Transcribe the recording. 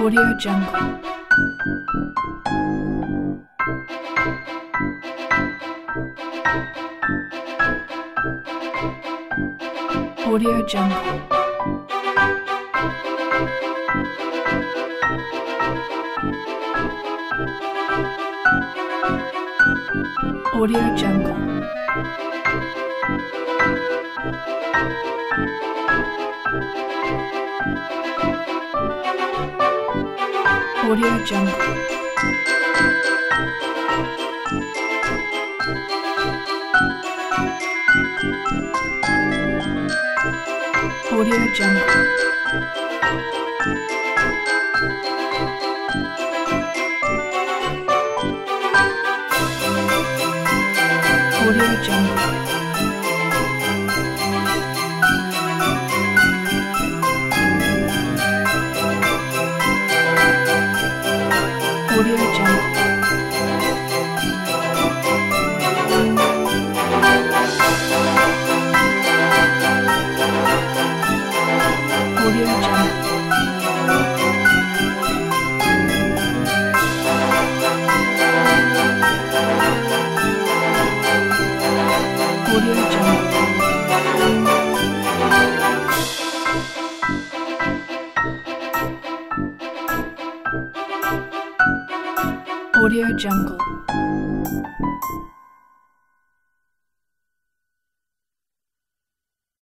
Audio Jungle. Audio Jungle. Audio Jungle. Audio Jungle. Audio Jungle. Audio Jungle. Audio Jungle. Audio Jungle. Audio Jungle. Audio Jungle.